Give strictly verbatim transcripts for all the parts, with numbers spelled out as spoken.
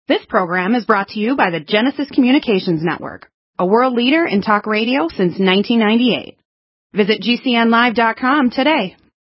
This program is brought to you by the Genesis Communications Network, a world leader in talk radio since nineteen ninety-eight. Visit G C N live dot com today.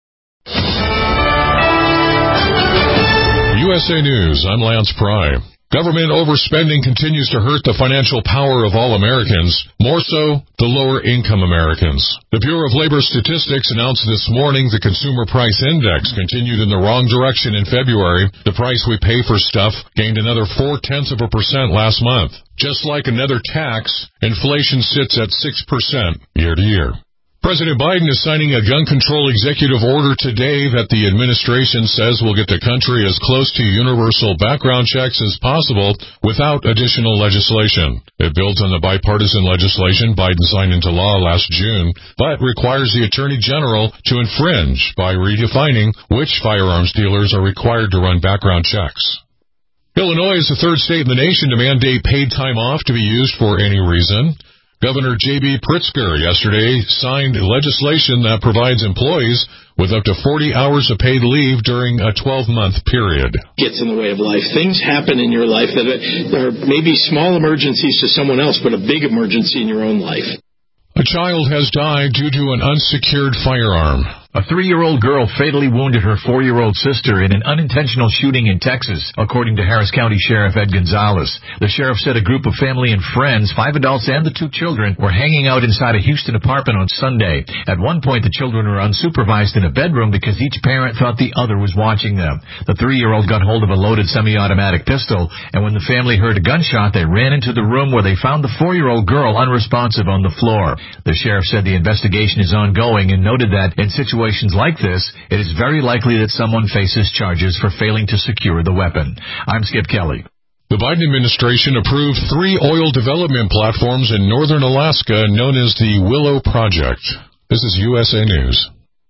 U S A News, I'm Lance Pry. Government overspending continues to hurt the financial power of all Americans, more so the lower-income Americans. The Bureau of Labor Statistics announced this morning the Consumer Price Index continued in the wrong direction in February. The price we pay for stuff gained another four-tenths of a percent last month. Just like another tax, inflation sits at six percent year to year. President Biden is signing a gun control executive order today that the administration says will get the country as close to universal background checks as possible without additional legislation. It builds on the bipartisan legislation Biden signed into law last June, but requires the Attorney General to infringe by redefining which firearms dealers are required to run background checks. Illinois is the third state in the nation to mandate paid time off to be used for any reason. Governor J B Pritzker yesterday signed legislation that provides employees with up to forty hours of paid leave during a twelve-month period. Gets in the way of life. Things happen in your life that are maybe small emergencies to someone else, but a big emergency in your own life. A child has died due to an unsecured firearm. A three-year-old girl fatally wounded her four-year-old sister in an unintentional shooting in Texas, according to Harris County Sheriff Ed Gonzalez. The sheriff said a group of family and friends, five adults and the two children, were hanging out inside a Houston apartment on Sunday. At one point, the children were unsupervised in a bedroom because each parent thought the other was watching them. The three-year-old got hold of a loaded semi-automatic pistol, and when the family heard a gunshot, they ran into the room where they found the four-year-old girl unresponsive on the floor. The sheriff said the investigation is ongoing and noted that in situations situations like this, it is very likely that someone faces charges for failing to secure the weapon. I'm Skip Kelly. The Biden administration approved three oil development platforms in northern Alaska known as the Willow Project. This is U S A News.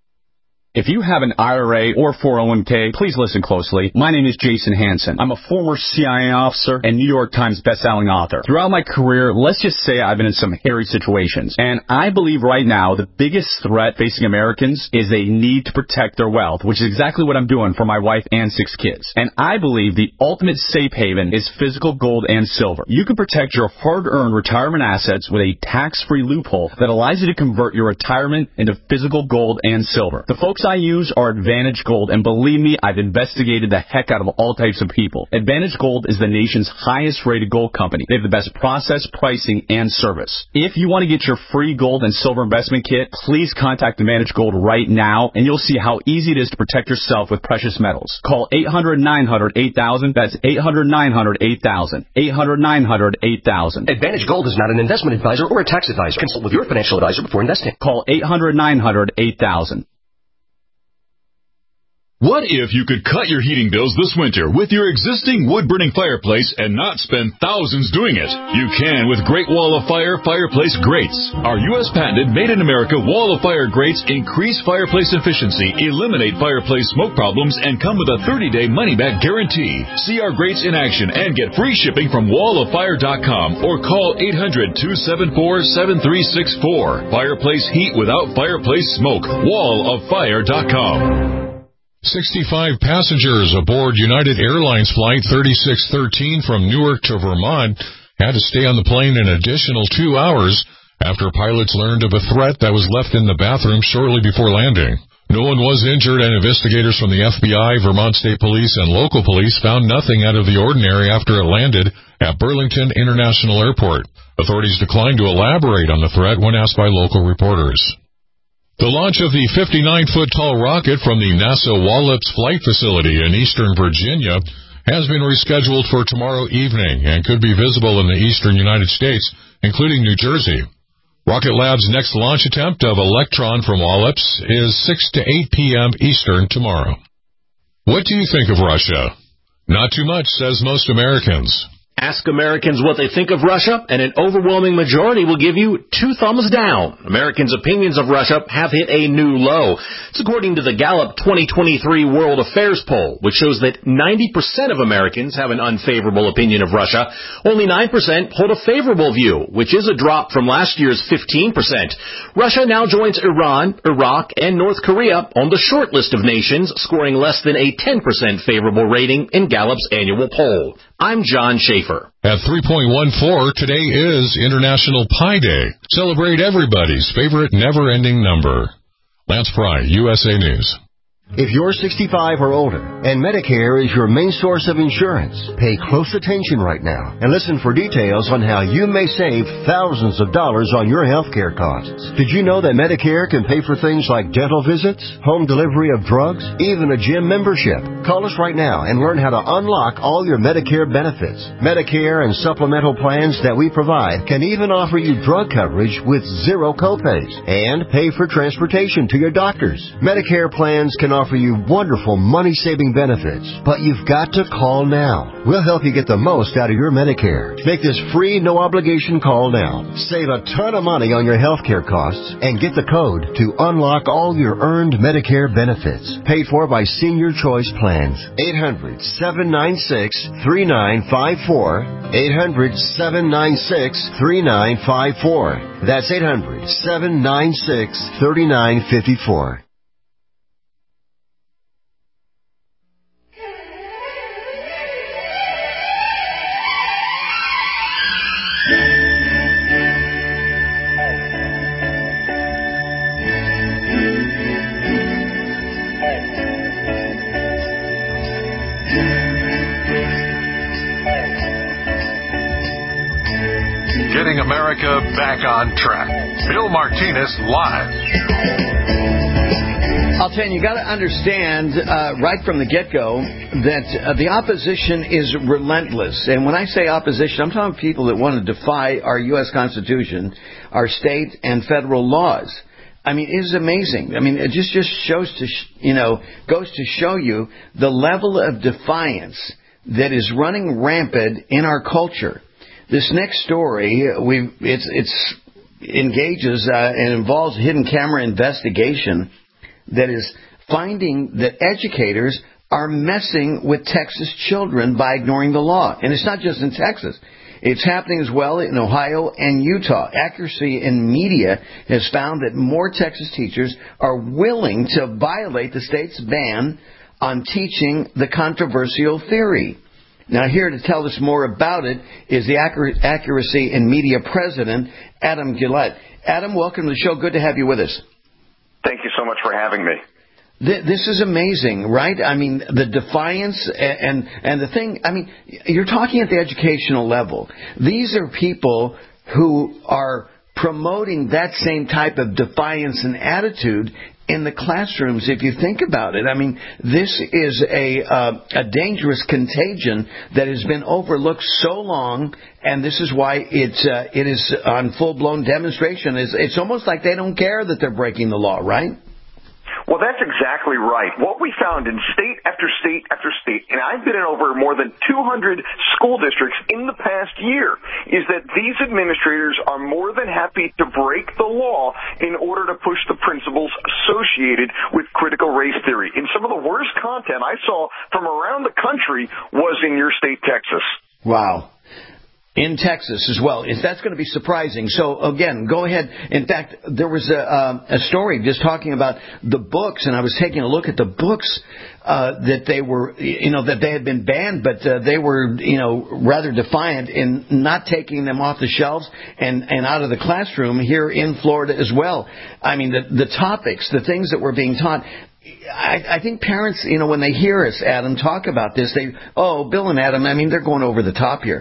If you have an I R A or four oh one k, please listen closely. My name is Jason Hansen. I'm a former C I A officer and New York Times bestselling author. Throughout my career, let's just say I've been in some hairy situations. And I believe right now the biggest threat facing Americans is they need to protect their wealth, which is exactly what I'm doing for my wife and six kids. And I believe the ultimate safe haven is physical gold and silver. You can protect your hard-earned retirement assets with a tax-free loophole that allows you to convert your retirement into physical gold and silver. The folks I use are Advantage Gold, and believe me, I've investigated the heck out of all types of people. Advantage Gold is the nation's highest-rated gold company. They have the best process, pricing, and service. If you want to get your free gold and silver investment kit, please contact Advantage Gold right now, and you'll see how easy it is to protect yourself with precious metals. Call eight hundred, nine hundred, eight thousand. That's eight hundred, nine hundred, eight thousand. eight hundred, nine hundred, eight thousand. Advantage Gold is not an investment advisor or a tax advisor. Consult with your financial advisor before investing. Call eight hundred, nine hundred, eight thousand. What if you could cut your heating bills this winter with your existing wood-burning fireplace and not spend thousands doing it? You can with Great Wall of Fire Fireplace Grates. Our U S patented made-in-America Wall of Fire grates increase fireplace efficiency, eliminate fireplace smoke problems, and come with a thirty-day money-back guarantee. See our grates in action and get free shipping from wall of fire dot com or call eight hundred, two seven four, seven three six four. Fireplace heat without fireplace smoke. wall of fire dot com. sixty-five passengers aboard United Airlines Flight thirty-six thirteen from Newark to Vermont had to stay on the plane an additional two hours after pilots learned of a threat that was left in the bathroom shortly before landing. No one was injured, and investigators from the F B I, Vermont State Police, and local police found nothing out of the ordinary after it landed at Burlington International Airport. Authorities declined to elaborate on the threat when asked by local reporters. The launch of the fifty-nine foot tall rocket from the NASA Wallops Flight Facility in eastern Virginia has been rescheduled for tomorrow evening and could be visible in the eastern United States, including New Jersey. Rocket Lab's next launch attempt of Electron from Wallops is six to eight p.m. Eastern tomorrow. What do you think of Russia? Not too much, says most Americans. Ask Americans what they think of Russia, and an overwhelming majority will give you two thumbs down. Americans' opinions of Russia have hit a new low. It's according to the Gallup twenty twenty-three World Affairs poll, which shows that ninety percent of Americans have an unfavorable opinion of Russia. Only nine percent hold a favorable view, which is a drop from last year's fifteen percent. Russia now joins Iran, Iraq, and North Korea on the short list of nations, scoring less than a ten percent favorable rating in Gallup's annual poll. I'm John Schaefer. At three point one four, today is International Pi Day. Celebrate everybody's favorite never-ending number. Lance Pry, U S A News. If you're sixty-five or older and Medicare is your main source of insurance, pay close attention right now and listen for details on how you may save thousands of dollars on your health care costs. Did you know that Medicare can pay for things like dental visits, home delivery of drugs, even a gym membership? Call us right now and learn how to unlock all your Medicare benefits. Medicare and supplemental plans that we provide can even offer you drug coverage with zero copays and pay for transportation to your doctors. Medicare plans can offer you wonderful money-saving benefits, but you've got to call now. We'll help you get the most out of your Medicare. Make this free, no-obligation call now. Save a ton of money on your health care costs and get the code to unlock all your earned Medicare benefits. Paid for by Senior Choice Plans. eight hundred, seven nine six, three nine five four. eight hundred, seven nine six, three nine five four. That's eight hundred, seven nine six, three nine five four. Getting America back on track. Bill Martinez live. I'll tell you, you got to understand uh, right from the get-go that uh, the opposition is relentless. And when I say opposition, I'm talking people that want to defy our U S Constitution, our state and federal laws. I mean, it is amazing. I mean, it just, just shows to, sh- you know, goes to show you the level of defiance that is running rampant in our culture. This next story, we it's it's engages uh, and involves a hidden camera investigation that is finding that educators are messing with Texas children by ignoring the law. And it's not just in Texas. It's happening as well in Ohio and Utah. Accuracy in Media has found that more Texas teachers are willing to violate the state's ban on teaching the controversial theory. Now, here to tell us more about it is the Accuracy in Media president, Adam Gillette. Adam, welcome to the show. Good to have you with us. Thank you so much for having me. This is amazing, right? I mean, the defiance and, and the thing, I mean, you're talking at the educational level. These are people who are promoting that same type of defiance and attitude in the classrooms, if you think about it. I mean, this is a uh, a dangerous contagion that has been overlooked so long, and this is why it, uh, it is on full-blown demonstration. It's, it's almost like they don't care that they're breaking the law, right? Well, that's exactly right. What we found in state after state after state, and I've been in over more than two hundred school districts in the past year, is that these administrators are more than happy to break the law in order to push the principles associated with critical race theory. And some of the worst content I saw from around the country was in your state, Texas. Wow. In Texas as well. That's going to be surprising. So, again, go ahead. In fact, there was a, uh, a story just talking about the books, and I was taking a look at the books uh, that they were, you know, that they had been banned, but uh, they were, you know, rather defiant in not taking them off the shelves and, and out of the classroom here in Florida as well. I mean, the, the topics, the things that were being taught. I, I think parents, you know, when they hear us, Adam, talk about this, they, oh, Bill and Adam, I mean, they're going over the top here.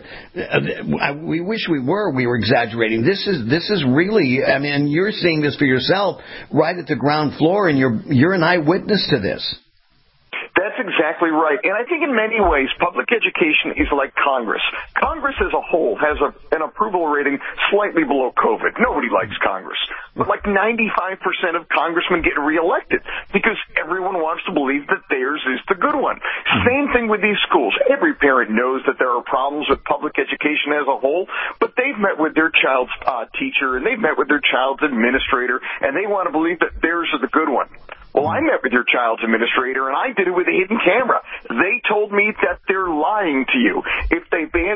Uh, we wish we were. We were exaggerating. This is this is really, I mean, you're seeing this for yourself right at the ground floor, and you're you're an eyewitness to this. That's exactly right. And I think in many ways, public education is like Congress. Congress as a whole has a, an approval rating slightly below COVID. Nobody likes Congress. But like ninety-five percent of congressmen get reelected because everyone wants to believe that theirs is the good one. Same thing with these schools. Every parent knows that there are problems with public education as a whole, but they've met with their child's uh, teacher and they've met with their child's administrator, and they want to believe that theirs is the good one. Well, I met with your child's administrator, and I did it with a hidden camera. They told me that they're lying to you. If they ban critical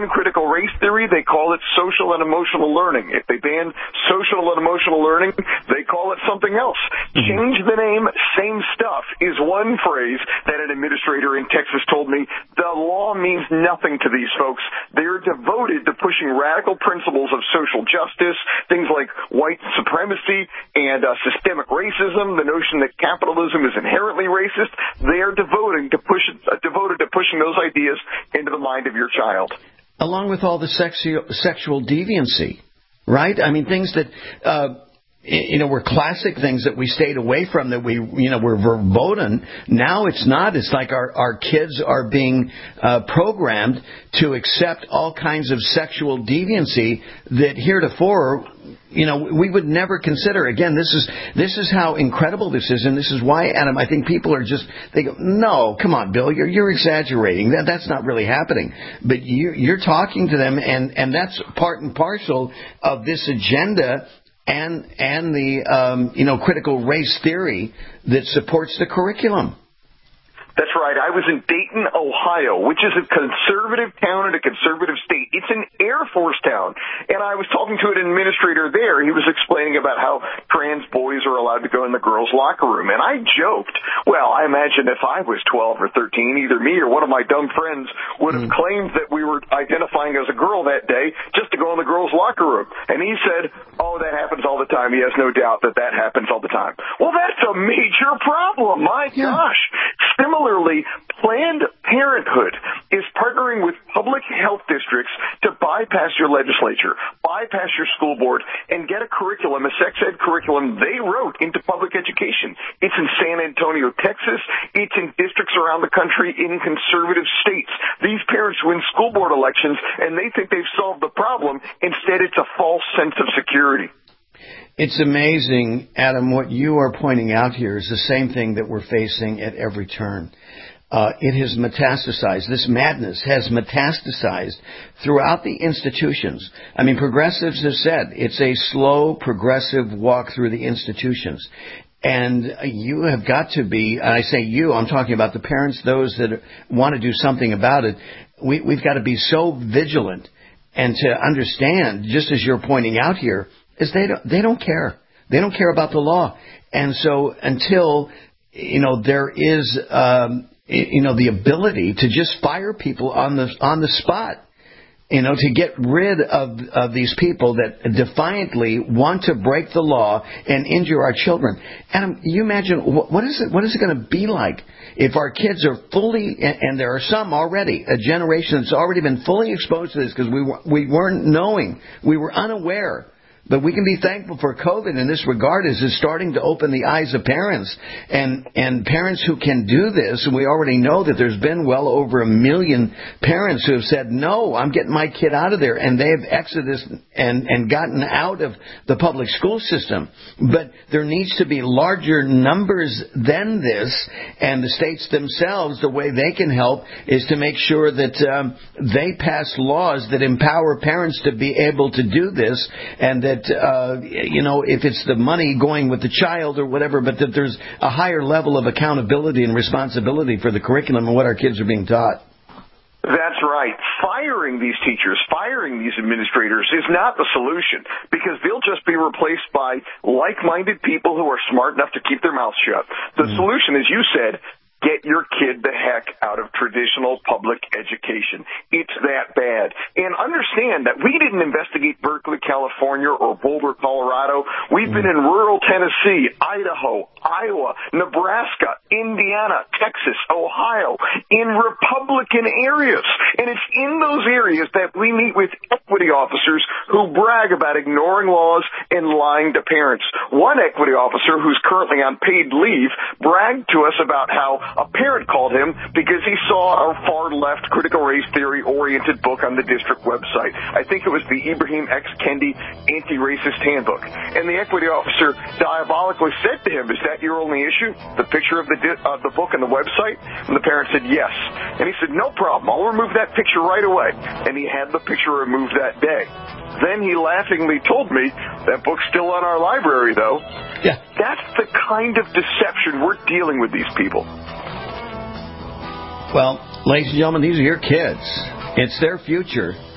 critical race theory, they call it social and emotional learning. If they ban social and emotional learning, they call it something else. Mm-hmm. Change the name, same stuff is one phrase that an administrator in Texas told me. The law means nothing to these folks. They're devoted to pushing radical principles of social justice, things like white supremacy and uh, systemic racism, the notion that capitalism is inherently racist. They are devoted to push, uh, devoted to pushing those ideas into the mind of your child. Along with all the sexu- sexual deviancy, right? I mean, things that, uh, you know, were classic things that we stayed away from, that we, you know, were verboten. Now it's not. It's like our, our kids are being uh, programmed to accept all kinds of sexual deviancy that heretofore, you know, we would never consider. Again, this is this is how incredible this is, and this is why, Adam, I think people are just, they go, no, come on, Bill, you're you're exaggerating. That that's not really happening. But you you're talking to them, and and that's part and parcel of this agenda and and the um, you know, critical race theory that supports the curriculum. That's right. I was in Dayton, Ohio, which is a conservative town in a conservative state. It's an Air Force town. And I was talking to an administrator there. He was explaining about how trans boys are allowed to go in the girls' locker room. And I joked, well, I imagine if I was twelve or thirteen, either me or one of my dumb friends would have mm. claimed that we were identifying as a girl that day just to go in the girls' locker room. And he said, oh, that happens all the time. He has no doubt that that happens all the time. Well, that's a major problem. My yeah. gosh. Similarly, Planned Parenthood is partnering with public health districts to bypass your legislature, bypass your school board, and get a curriculum, a sex ed curriculum they wrote into public education. It's in San Antonio, Texas. It's in districts around the country in conservative states. These parents win school board elections, and they think they've solved the problem. Instead, it's a false sense of security. It's amazing, Adam, what you are pointing out here is the same thing that we're facing at every turn. Uh, it has metastasized. This madness has metastasized throughout the institutions. I mean, progressives have said it's a slow, progressive walk through the institutions. And you have got to be, and I say you, I'm talking about the parents, those that want to do something about it. We, we've got to be so vigilant and to understand, just as you're pointing out here, is they don't, they don't care. They don't care about the law. And so until, you know, there is, um, you know, the ability to just fire people on the, on the spot, you know, to get rid of, of these people that defiantly want to break the law and injure our children. Adam, you imagine, what is it, what is it going to be like if our kids are fully, and there are some already, a generation that's already been fully exposed to this because we, we weren't knowing, we were unaware. But we can be thankful for COVID in this regard, as it's starting to open the eyes of parents and, and parents who can do this. And we already know that there's been well over a million parents who have said, no, I'm getting my kid out of there. And they have exited and, and gotten out of the public school system. But there needs to be larger numbers than this. And the states themselves, the way they can help is to make sure that um, they pass laws that empower parents to be able to do this, and that Uh, you know, if it's the money going with the child or whatever, but that there's a higher level of accountability and responsibility for the curriculum and what our kids are being taught. That's right. Firing these teachers, firing these administrators is not the solution, because they'll just be replaced by like-minded people who are smart enough to keep their mouths shut. The mm. solution, as you said, get your kid the heck out of traditional public education. It's that bad. And understand that we didn't investigate Berkeley, California, or Boulder, Colorado. We've been in rural Tennessee, Idaho, Iowa, Nebraska, Indiana, Texas, Ohio, in Republican areas. And it's in those areas that we meet with equity officers who brag about ignoring laws and lying to parents. One equity officer, who's currently on paid leave, bragged to us about how a parent called him because he saw a far-left critical race theory-oriented book on the district website. I think it was the Ibrahim X. Kendi Anti-Racist Handbook. And the equity officer diabolically said to him, is that your only issue, the picture of the di- uh, the book and the website? And the parent said, yes. And he said, no problem, I'll remove that picture right away. And he had the picture removed that day. Then he laughingly told me, that book's still in our library, though. Yeah. That's the kind of deception we're dealing with these people. Well, ladies and gentlemen, these are your kids. It's their future.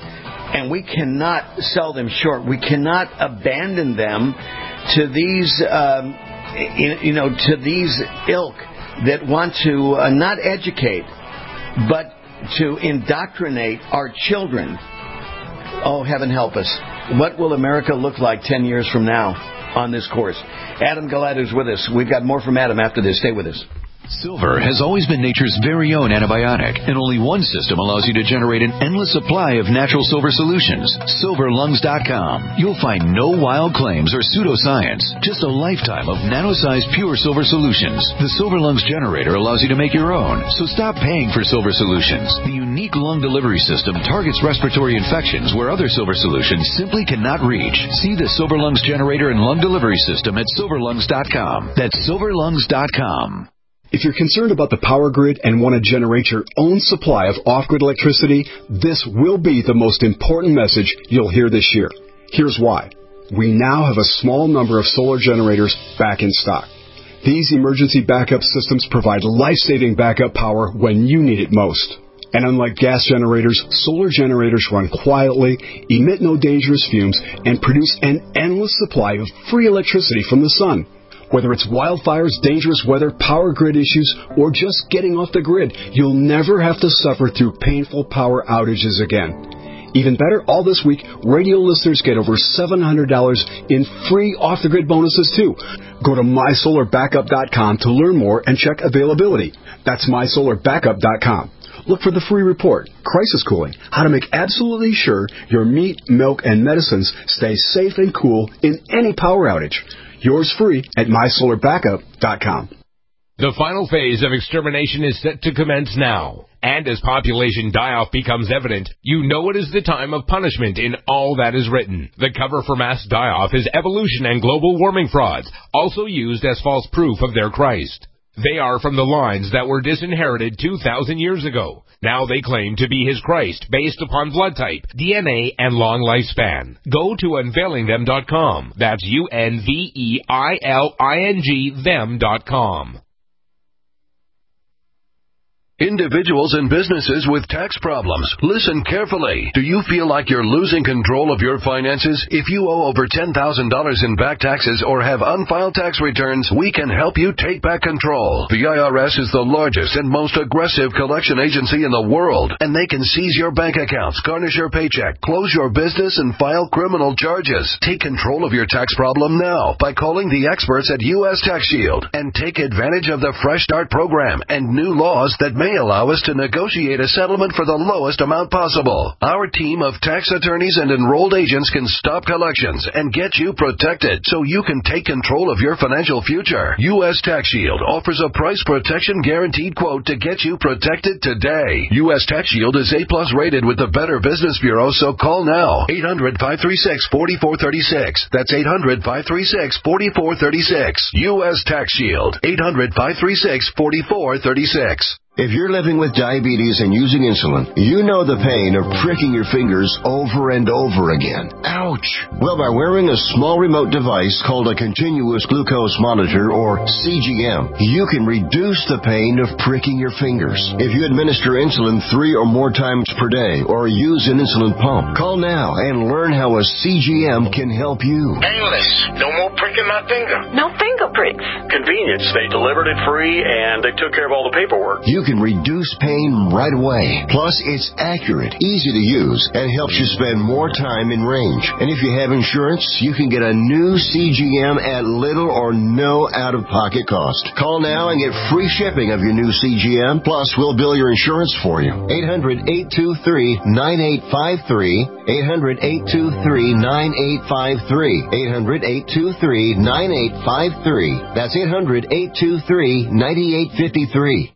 And we cannot sell them short. We cannot abandon them to these, um, you know, to these ilk that want to uh, not educate, but to indoctrinate our children. Oh, heaven help us. What will America look like ten years from now on this course? Adam Galat is with us. We've got more from Adam after this. Stay with us. Silver has always been nature's very own antibiotic, and only one system allows you to generate an endless supply of natural silver solutions. silver lungs dot com. You'll find no wild claims or pseudoscience, just a lifetime of nano-sized pure silver solutions. The Silver Lungs generator allows you to make your own, so stop paying for silver solutions. The unique lung delivery system targets respiratory infections where other silver solutions simply cannot reach. See the Silver Lungs generator and lung delivery system at silver lungs dot com. That's silver lungs dot com. If you're concerned about the power grid and want to generate your own supply of off-grid electricity, this will be the most important message you'll hear this year. Here's why. We now have a small number of solar generators back in stock. These emergency backup systems provide life-saving backup power when you need it most. And unlike gas generators, solar generators run quietly, emit no dangerous fumes, and produce an endless supply of free electricity from the sun. Whether it's wildfires, dangerous weather, power grid issues, or just getting off the grid, you'll never have to suffer through painful power outages again. Even better, all this week, radio listeners get over seven hundred dollars in free off-the-grid bonuses, too. Go to my solar backup dot com to learn more and check availability. That's my solar backup dot com. Look for the free report, Crisis Cooling, how to make absolutely sure your meat, milk, and medicines stay safe and cool in any power outage. Yours free at my solar backup dot com. The final phase of extermination is set to commence now. And as population die-off becomes evident, you know it is the time of punishment in all that is written. The cover for mass die-off is evolution and global warming frauds, also used as false proof of their Christ. They are from the lines that were disinherited two thousand years ago. Now they claim to be his Christ based upon blood type, D N A, and long lifespan. Go to unveiling them dot com. That's U N V E I L I N G them dot com. Individuals and businesses with tax problems, listen carefully. Do you feel like you're losing control of your finances? If you owe over ten thousand dollars in back taxes or have unfiled tax returns, we can help you take back control. The I R S is the largest and most aggressive collection agency in the world, and they can seize your bank accounts, garnish your paycheck, close your business, and file criminal charges. Take control of your tax problem now by calling the experts at U S Tax Shield and take advantage of the Fresh Start program and new laws that may allow us to negotiate a settlement for the lowest amount possible. Our team of tax attorneys and enrolled agents can stop collections and get you protected so you can take control of your financial future. U S Tax Shield offers a price protection guaranteed quote to get you protected today. U S Tax Shield is A plus rated with the Better Business Bureau, so call now. eight hundred, five three six, four four three six. That's eight hundred, five three six, four four three six. U S Tax Shield. eight hundred, five three six, four four three six. If you're living with diabetes and using insulin, you know the pain of pricking your fingers over and over again. Ouch! Well, by wearing a small remote device called a continuous glucose monitor, or C G M, you can reduce the pain of pricking your fingers. If you administer insulin three or more times per day or use an insulin pump, call now and learn how a C G M can help you. Painless. No more pricking my finger. No finger pricks. Convenience. They delivered it free and they took care of all the paperwork. You can reduce pain right away. Plus, it's accurate, easy to use, and helps you spend more time in range. And if you have insurance, you can get a new C G M at little or no out-of-pocket cost. Call now and get free shipping of your new C G M. Plus, we'll bill your insurance for you. eight hundred, eight two three, nine eight five three. eight hundred, eight two three, nine eight five three. eight hundred, eight two three, nine eight five three. That's eight hundred, eight two three, nine eight five three.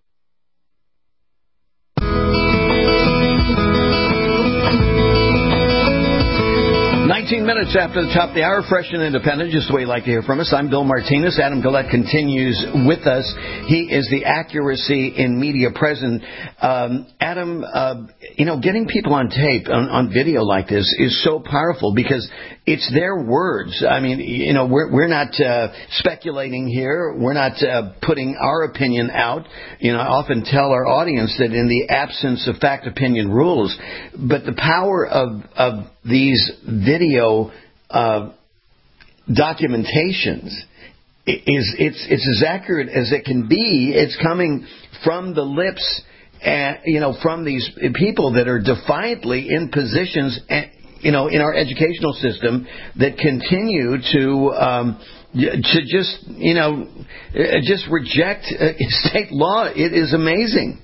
nineteen minutes after the top of the hour, fresh and independent, just the way you like to hear from us. I'm Bill Martinez. Adam Galat continues with us. He is the Accuracy in Media President. Um, Adam, uh, you know, getting people on tape, on, on video like this is so powerful because it's their words. I mean, you know, we're, we're not uh, speculating here. We're not uh, putting our opinion out. You know, I often tell our audience that in the absence of fact opinion rules, but the power of, of these video uh, documentations is it's it's as accurate as it can be. It's coming from the lips, and, you know, from these people that are defiantly in positions, you know, in our educational system that continue to um, to just, you know, just reject state law. It is amazing.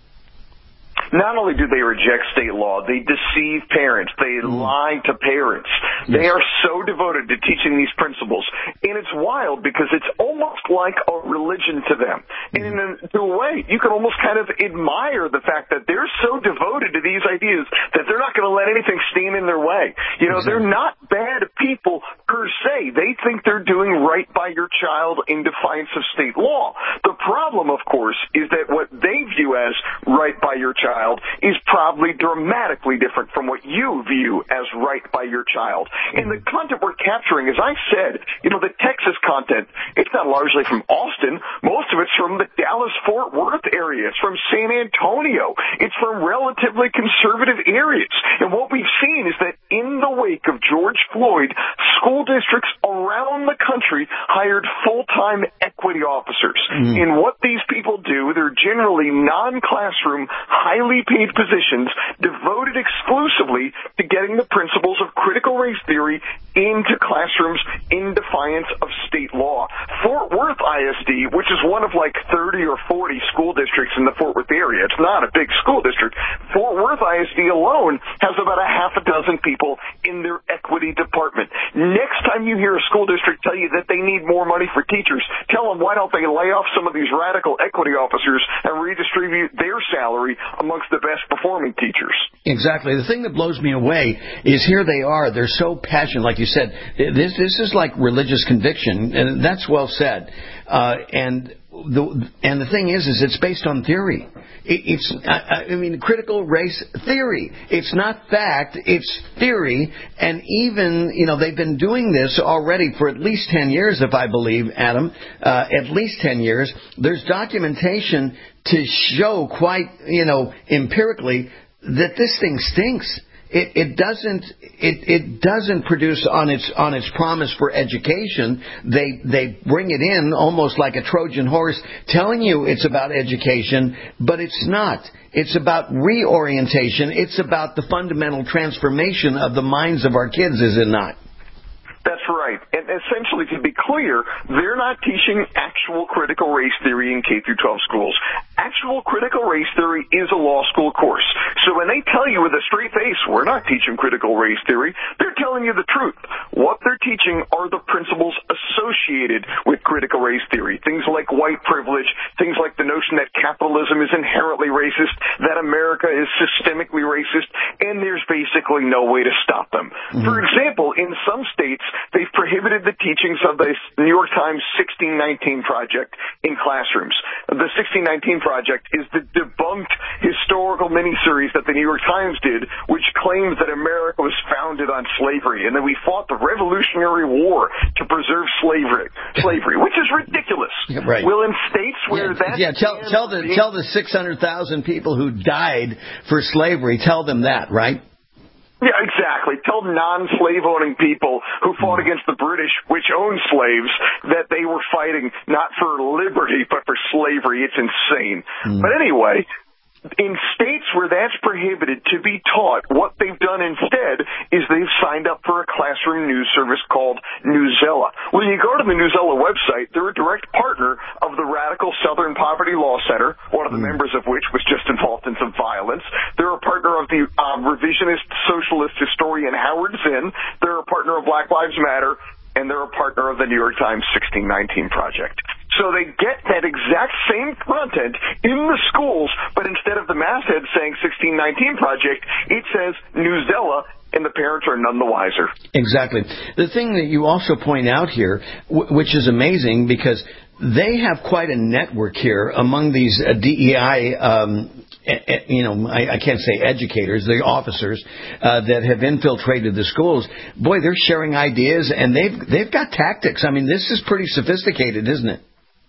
Not only do they reject state law, they deceive parents. They mm. lie to parents. Yes. They are so devoted to teaching these principles. And it's wild because it's almost like a religion to them. Mm. And in a, in a way, you can almost kind of admire the fact that they're so devoted to these ideas that they're not going to let anything stand in their way. You know, exactly. They're not bad people per se. They think they're doing right by your child in defiance of state law. The problem, of course, is that what they view as right by your child is probably dramatically different from what you view as right by your child. And the content we're capturing, as I said, you know, the Texas content, it's not largely from Austin. Most of it's from the Dallas-Fort Worth area. It's from San Antonio. It's from relatively conservative areas. And what we've seen is that in the wake of George Floyd, school districts around the country hired full-time equity officers. Mm. And what these people do, they're generally non-classroom, highly paid positions devoted exclusively to getting the principles of critical race theory into classrooms in defiance of state law. Fort Worth I S D, which is one of like thirty or forty school districts in the Fort Worth area, it's not a big school district. Fort Worth I S D alone has about a half a dozen people in their equity department. Next time you hear a school district tell you that they need more money for teachers, tell them why don't they lay off some of these radical equity officers and redistribute their salary amongst the best performing teachers. Exactly. The thing that blows me away is here they are. They're so passionate, like you said. This this is like religious conviction, and that's well said. Uh, and the and the thing is, is it's based on theory. It, it's I, I mean, critical race theory. It's not fact. It's theory. And even you know they've been doing this already for at least ten years, if I believe, Adam. Uh, at least ten years. There's documentation to show quite, you know, empirically that this thing stinks. It, it doesn't. It, it doesn't produce on its on its promise for education. They they bring it in almost like a Trojan horse, telling you it's about education, but it's not. It's about reorientation. It's about the fundamental transformation of the minds of our kids, is it not? That's right. And essentially, to be clear, they're not teaching actual critical race theory in K through twelve schools. Actual critical race theory is a law school course. So when they tell you with a straight face, we're not teaching critical race theory, they're telling you the truth. What they're teaching are the principles associated with critical race theory. Things like white privilege, things like the notion that capitalism is inherently racist, that America is systemically racist, and there's basically no way to stop them. Mm-hmm. For example, in some states, they've prohibited the teachings of the New York Times sixteen nineteen Project in classrooms. The sixteen nineteen Project is the debunked historical miniseries that the New York Times did, which claims that America was founded on slavery and that we fought the Revolutionary War to preserve slavery, slavery, which is ridiculous. Yeah, right. Well, in states where yeah, that yeah, tell tell the tell the six hundred thousand people who died for slavery, tell them that, right? Yeah, exactly. Tell non-slave-owning people who fought against the British, which owned slaves, that they were fighting not for liberty, but for slavery. It's insane. Mm. But anyway, in states where that's prohibited to be taught, what they've done instead is they've signed up for a classroom news service called Newsella. When you go to the Newsella website, they're a direct partner of the Radical Southern Poverty Law Center, one of the members of which was just involved in some violence. They're a partner of the um, revisionist socialist historian Howard Zinn. They're a partner of Black Lives Matter, and they're a partner of the New York Times sixteen nineteen Project. So they get that exact same content in the schools, but instead of the masthead saying sixteen nineteen Project, it says Newsella, and the parents are none the wiser. Exactly. The thing that you also point out here, w- which is amazing, because they have quite a network here among these uh, D E I, um, e- you know, I, I can't say educators, the officers uh, that have infiltrated the schools. Boy, they're sharing ideas, and they've they've got tactics. I mean, this is pretty sophisticated, isn't it?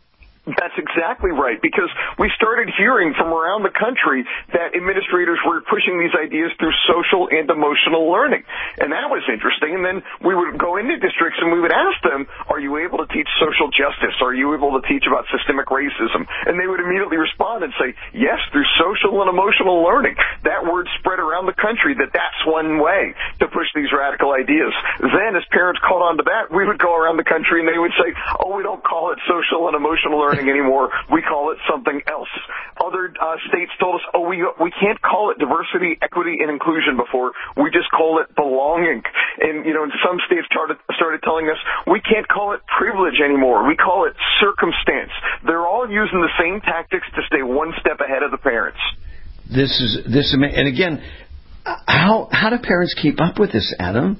That's exactly right, because we started hearing from around the country that administrators were pushing these ideas through social and emotional learning. And that was interesting. And then we would go into districts and we would ask them, are you able to teach social justice? Are you able to teach about systemic racism? And they would immediately respond and say, yes, through social and emotional learning. That word spread around the country that that's one way to push these radical ideas. Then as parents caught on to that, we would go around the country and they would say, oh, we don't call it social and emotional learning anymore. We call it something else. Other uh, states told us, oh, we we can't call it diversity, equity, and inclusion before. We just call it belonging. And, you know, some states started, started telling us we can't call it privilege anymore. We call it circumstance. They're all using the same tactics to stay one step ahead of the parents. This is, this, and again, how, how do parents keep up with this, Adam?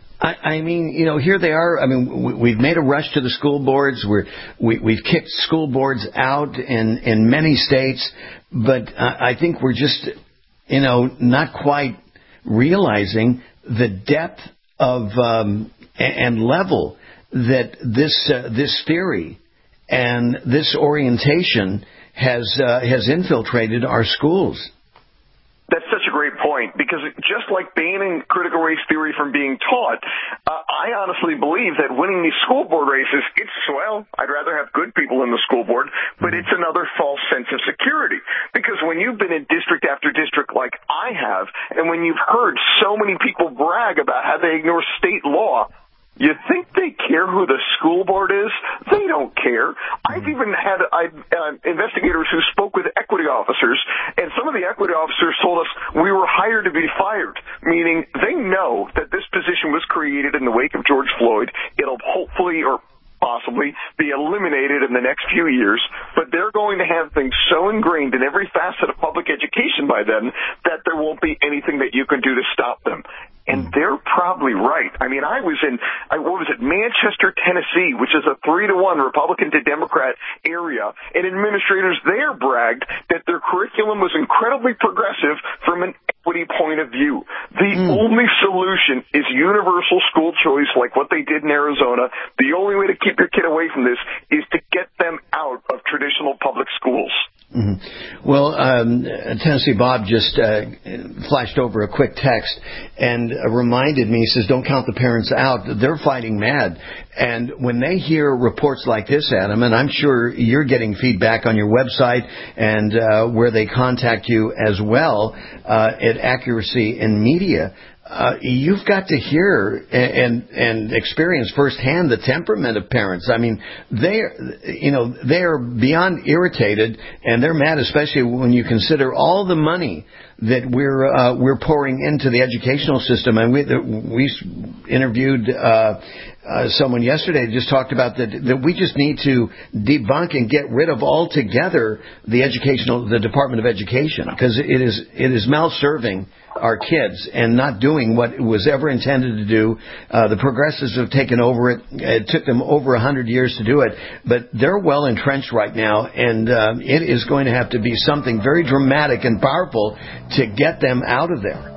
I mean, you know, here they are. I mean, we've made a rush to the school boards. We're, we, we've kicked school boards out in, in many states. But I think we're just, you know, not quite realizing the depth of um, and level that this uh, this theory and this orientation has uh, has infiltrated our schools. That's such a great point, because just like banning critical race theory from being taught, uh, I honestly believe that winning these school board races, it's, well, I'd rather have good people in the school board, but it's another false sense of security. Because when you've been in district after district like I have, and when you've heard so many people brag about how they ignore state law, you think they care who the school board is? They don't care. I've even had I, uh, investigators who spoke with equity officers, and some of the equity officers told us we were hired to be fired, meaning they know that this position was created in the wake of George Floyd. It'll hopefully or possibly be eliminated in the next few years, but they're going to have things so ingrained in every facet of public education by then that there won't be anything that you can do to stop them. And they're probably right. I mean, I was in, I, what was it, Manchester, Tennessee, which is a three to one Republican to Democrat area, and administrators there bragged that their curriculum was incredibly progressive from an equity point of view. The mm. only solution is universal school choice, like what they did in Arizona. The only way to keep your kid away from this is to get them out of traditional public schools. Mm-hmm. Well, um, Tennessee Bob just uh, flashed over a quick text and uh, reminded me, he says, don't count the parents out. They're fighting mad. And when they hear reports like this, Adam, and I'm sure you're getting feedback on your website and uh, where they contact you as well uh, at Accuracy in Media, Uh, you've got to hear and, and experience firsthand the temperament of parents. I mean, they're, you know, they're beyond irritated, and they're mad, especially when you consider all the money that we're uh, we're pouring into the educational system. And we we interviewed uh, uh, someone yesterday who just talked about that that we just need to debunk and get rid of altogether the educational the Department of Education, because it is it is malserving our kids and not doing what it was ever intended to do. Uh, the progressives have taken over it. It took them over a hundred years to do it, but they're well entrenched right now, and um, it is going to have to be something very dramatic and powerful to get them out of there.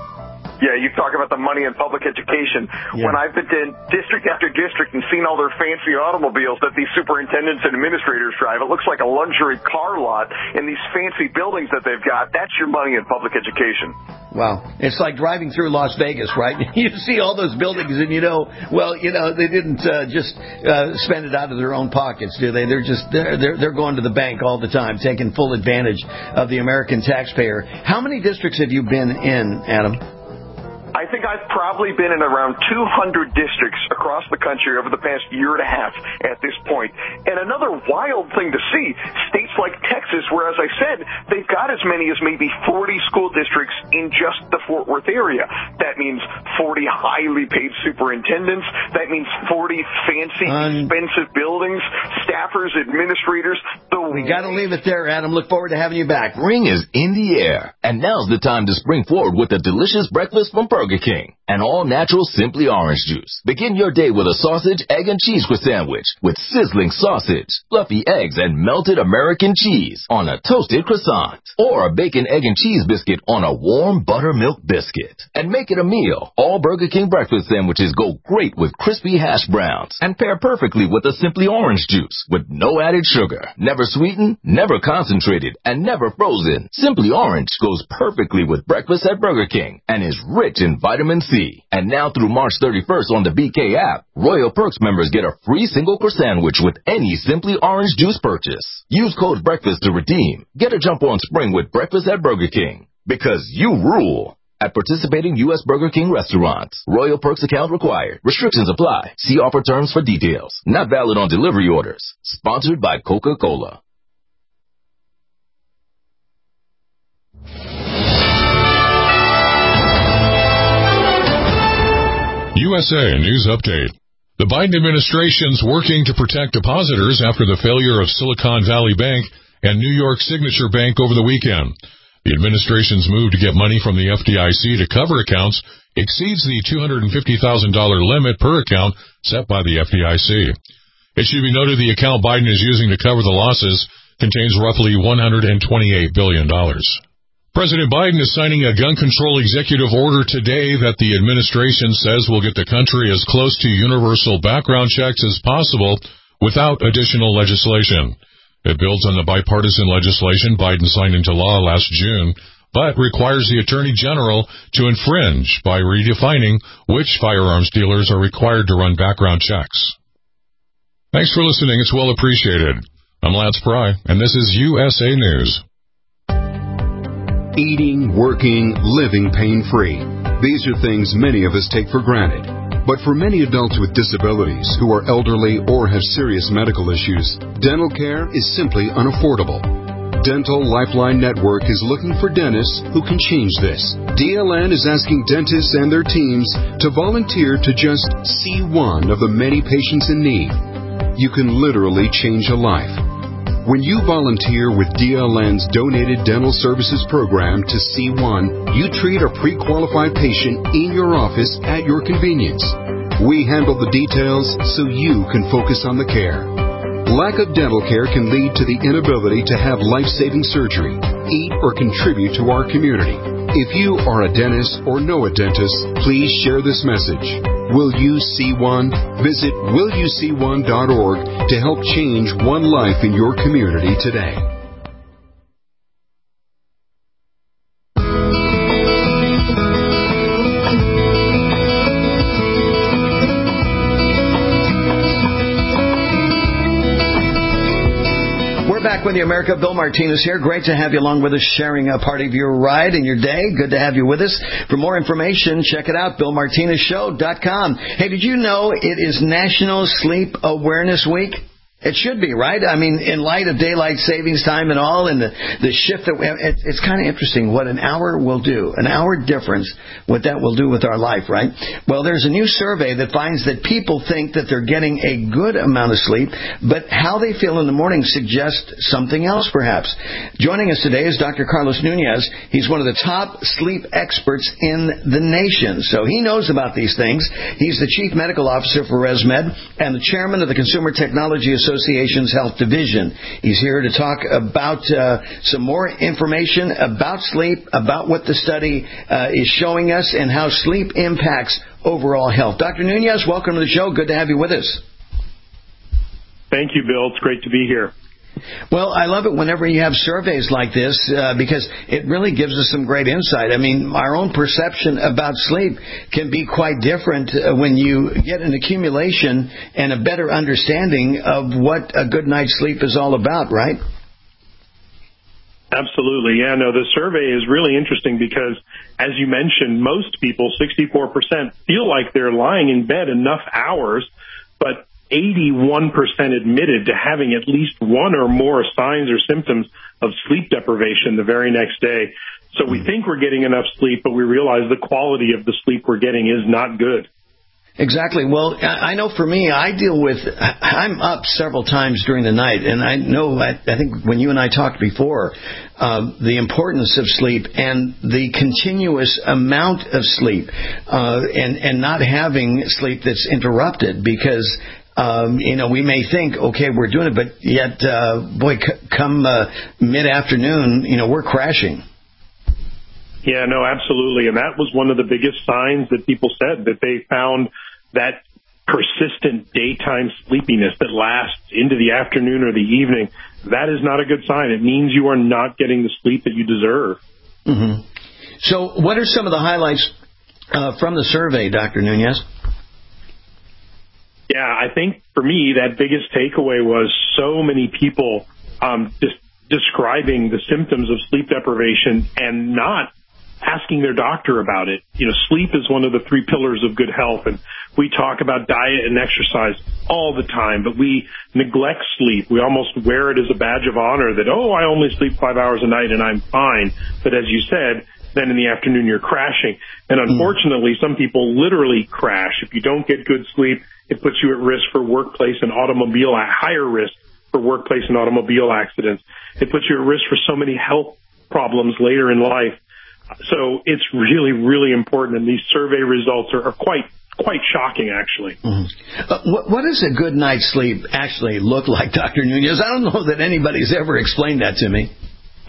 Yeah, you talk about the money in public education. Yeah. When I've been to district after district and seen all their fancy automobiles that these superintendents and administrators drive, it looks like a luxury car lot in these fancy buildings that they've got. That's your money in public education. Wow. It's like driving through Las Vegas, right? You see all those buildings and you know, well, you know, they didn't uh, just uh, spend it out of their own pockets, do they? They're just, they're, they're, they're going to the bank all the time, taking full advantage of the American taxpayer. How many districts have you been in, Adam? I think I've probably been in around two hundred districts across the country over the past year and a half at this point. And another wild thing to see, states like Texas, where, as I said, they've got as many as maybe forty school districts in just the Fort Worth area. That means forty highly paid superintendents. That means forty fancy, um, expensive buildings, staffers, administrators. The we got to leave it there, Adam. Look forward to having you back. Spring is in the air, and now's the time to spring forward with a delicious breakfast from Burger King. and all-natural Simply Orange juice. Begin your day with a sausage, egg, and cheese croissant with sizzling sausage, fluffy eggs, and melted American cheese on a toasted croissant. Or a bacon, egg, and cheese biscuit on a warm buttermilk biscuit. And make it a meal. All Burger King breakfast sandwiches go great with crispy hash browns and pair perfectly with a Simply Orange juice with no added sugar, never sweetened, never concentrated, and never frozen. Simply Orange goes perfectly with breakfast at Burger King and is rich in vitamin C. And now through March thirty-first on the B K app, Royal Perks members get a free single croissant sandwich with any Simply Orange juice purchase. Use code BREAKFAST to redeem. Get a jump on spring with breakfast at Burger King. Because you rule. At participating U S Burger King restaurants. Royal Perks account required. Restrictions apply. See offer terms for details. Not valid on delivery orders. Sponsored by Coca-Cola. U S A News Update. The Biden administration's working to protect depositors after the failure of Silicon Valley Bank and New York Signature Bank over the weekend. The administration's move to get money from the F D I C to cover accounts exceeds the two hundred fifty thousand dollars limit per account set by the F D I C. It should be noted the account Biden is using to cover the losses contains roughly one hundred twenty-eight billion dollars. President Biden is signing a gun control executive order today that the administration says will get the country as close to universal background checks as possible without additional legislation. It builds on the bipartisan legislation Biden signed into law last June, but requires the Attorney General to infringe by redefining which firearms dealers are required to run background checks. Thanks for listening. It's well appreciated. I'm Lance Pry, and this is U S A News. Eating, working, living pain-free. These are things many of us take for granted. But for many adults with disabilities who are elderly or have serious medical issues, dental care is simply unaffordable. Dental Lifeline Network is looking for dentists who can change this. D L N is asking dentists and their teams to volunteer to just see one of the many patients in need. You can literally change a life. When you volunteer with D L N's Donated Dental Services Program to C one, you treat a pre-qualified patient in your office at your convenience. We handle the details so you can focus on the care. Lack of dental care can lead to the inability to have life-saving surgery, eat, or contribute to our community. If you are a dentist or know a dentist, please share this message. Will you see one? Visit will you see one dot org to help change one life in your community today. Back with you, America. Bill Martinez here. Great to have you along with us, sharing a part of your ride and your day. Good to have you with us. For more information, check it out, bill martinez show dot com. Hey, did you know it is National Sleep Awareness Week? It should be, right? I mean, in light of daylight savings time and all, and the, the shift that we have, it, it's kind of interesting what an hour will do, an hour difference, what that will do with our life, right? Well, there's a new survey that finds that people think that they're getting a good amount of sleep, but how they feel in the morning suggests something else, perhaps. Joining us today is Doctor Carlos Nunez. He's one of the top sleep experts in the nation, so he knows about these things. He's the Chief Medical Officer for ResMed and the Chairman of the Consumer Technology Association. Association's Health Division. He's here to talk about uh, some more information about sleep, about what the study uh, is showing us, and how sleep impacts overall health. Doctor Nunez, welcome to the show. Good to have you with us. Thank you, Bill. It's great to be here. Well, I love it whenever you have surveys like this uh, because it really gives us some great insight. I mean, our own perception about sleep can be quite different uh, when you get an accumulation and a better understanding of what a good night's sleep is all about, right? Absolutely. Yeah, no, the survey is really interesting because, as you mentioned, most people, sixty-four percent, feel like they're lying in bed enough hours, but eighty-one percent admitted to having at least one or more signs or symptoms of sleep deprivation the very next day. So we think we're getting enough sleep, but we realize the quality of the sleep we're getting is not good. Exactly. Well, I know for me, I deal with, I'm up several times during the night, and I know, I, I think when you and I talked before, uh, the importance of sleep and the continuous amount of sleep, uh, and, and not having sleep that's interrupted, because Um, you know, we may think, okay, we're doing it, but yet, uh, boy, c- come uh, mid-afternoon, you know, we're crashing. Yeah, no, absolutely. And that was one of the biggest signs that people said, that they found that persistent daytime sleepiness that lasts into the afternoon or the evening. That is not a good sign. It means you are not getting the sleep that you deserve. Mm-hmm. So what are some of the highlights uh, from the survey, Doctor Nunez? Yeah, I think for me, that biggest takeaway was so many people um, just describing the symptoms of sleep deprivation and not asking their doctor about it. You know, sleep is one of the three pillars of good health, and we talk about diet and exercise all the time, but we neglect sleep. We almost wear it as a badge of honor that, oh, I only sleep five hours a night and I'm fine. But as you said, then in the afternoon you're crashing. And unfortunately, some people literally crash. If you don't get good sleep, it puts you at risk for workplace and automobile, higher risk for workplace and automobile accidents. It puts you at risk for so many health problems later in life. So it's really, really important, and these survey results are, are quite, quite shocking, actually. Mm-hmm. Uh, what, what does a good night's sleep actually look like, Doctor Nunez? I don't know that anybody's ever explained that to me.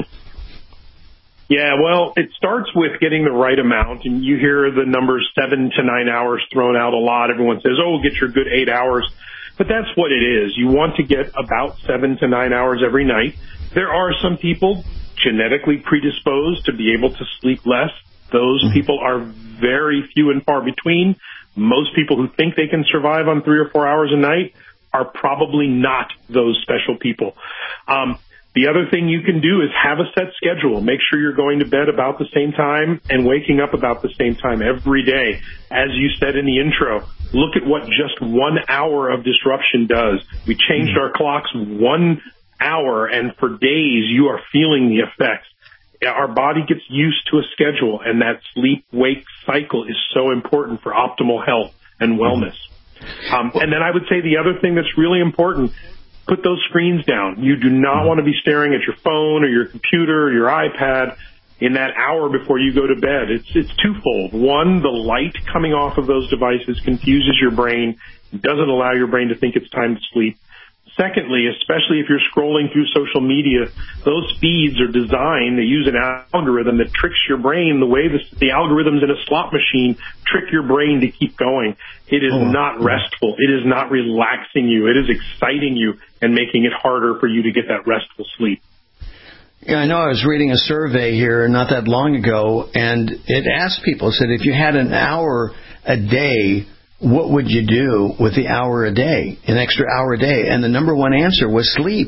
Yeah, well, it starts with getting the right amount, and you hear the numbers seven to nine hours thrown out a lot. Everyone says, oh, get your good eight hours. But that's what it is. You want to get about seven to nine hours every night. There are some people genetically predisposed to be able to sleep less. Those mm-hmm. people are very few and far between. Most people who think they can survive on three or four hours a night are probably not those special people. Um, The other thing you can do is have a set schedule. Make sure you're going to bed about the same time and waking up about the same time every day. As you said in the intro, look at what just one hour of disruption does. We changed our clocks one hour, and for days you are feeling the effects. Our body gets used to a schedule, and that sleep-wake cycle is so important for optimal health and wellness. Um, and then I would say the other thing that's really important, put those screens down. You do not want to be staring at your phone or your computer or your iPad in that hour before you go to bed. It's it's twofold. One, the light coming off of those devices confuses your brain, doesn't allow your brain to think it's time to sleep. Secondly, especially if you're scrolling through social media, those feeds are designed, they use an algorithm that tricks your brain the way the, the algorithms in a slot machine trick your brain to keep going. It is oh, not restful. It is not relaxing you. It is exciting you and making it harder for you to get that restful sleep. Yeah, I know I was reading a survey here not that long ago, and it asked people, it said, if you had an hour a day, what would you do with the hour a day, an extra hour a day? And the number one answer was sleep.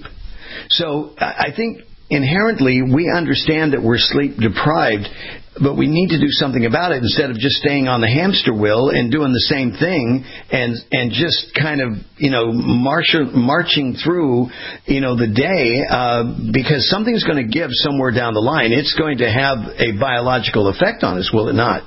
So I think inherently we understand that we're sleep deprived, but we need to do something about it instead of just staying on the hamster wheel and doing the same thing and and just kind of, you know, march, marching through, you know, the day, uh, because something's going to give somewhere down the line. It's going to have a biological effect on us, will it not?